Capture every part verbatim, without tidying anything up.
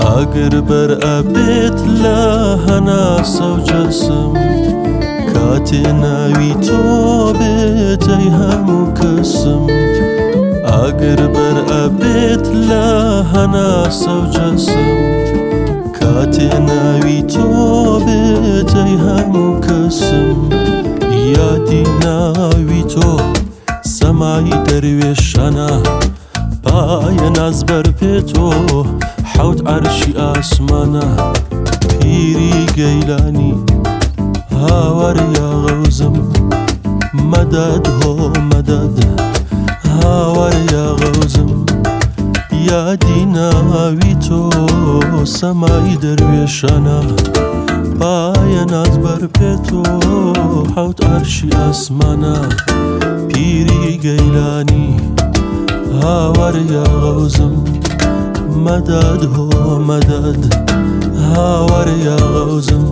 ئاگر بەرئەبێت لە هەناسە و جەسم کاتێ ناوی تۆ بێتەی هەموو کەسم ئاگر بەرئەبێت لە هەناسە و جەسم کاتێ ناوی تۆ بێتەی هەموو کەسم یادی ناوی تۆ سەمای دەروێشانە پایە ناز بەر پێ تۆ حەوت عەرشی ئاسمانە پیری گەیلانی هاواریا غەوزم مەدەد هۆ مەدەد هاواریا غەوزم یادی ناوی تۆ سەمای دەروێشانە پایە ناز بەر پێ تۆ حەوت عەرشی ئاسمانە پیری گەیلانی هاواریا غەوزم مەدەد هۆ مەدەد هاواریا غەوزم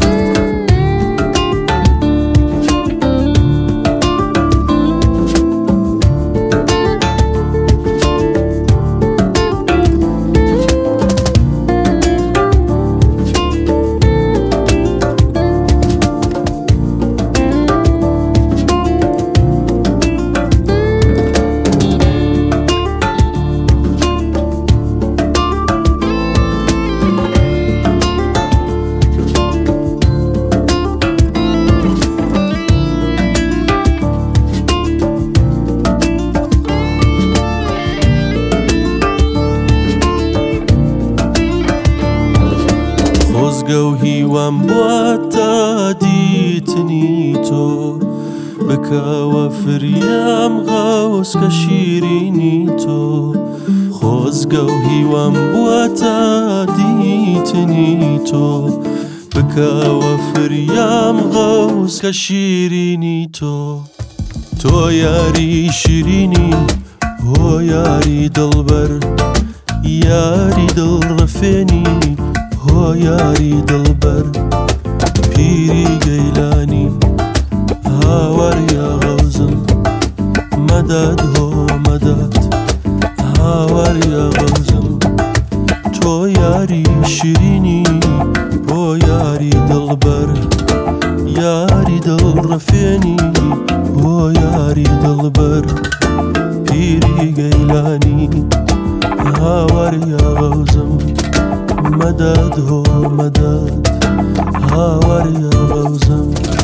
خۆزگە و هیوام بواتە دیتنی تۆ بکەوە فریام غەوزکە شیرینی تۆ خۆزگە و هیوام بواتە دیتنی تۆ بکەوە فریام غەوزکە شیرینی تۆ تۆ یاری شیرینی هۆ یاری دڵبەر یاری دڵڕەفێنی هۆ یاری دڵبەر پیری گەیلانی هاواریا غەوزم مەدەد هۆ مەدەد هاواریا غەوزم تۆ یاری شیرینی هۆ یاری دڵبەر یاری دڵڕەفێنی هۆ یاری دڵبەر پیری گەیلانی هاواریا غەوزم مەدەد هۆ مەدەد هاواریا غەوزم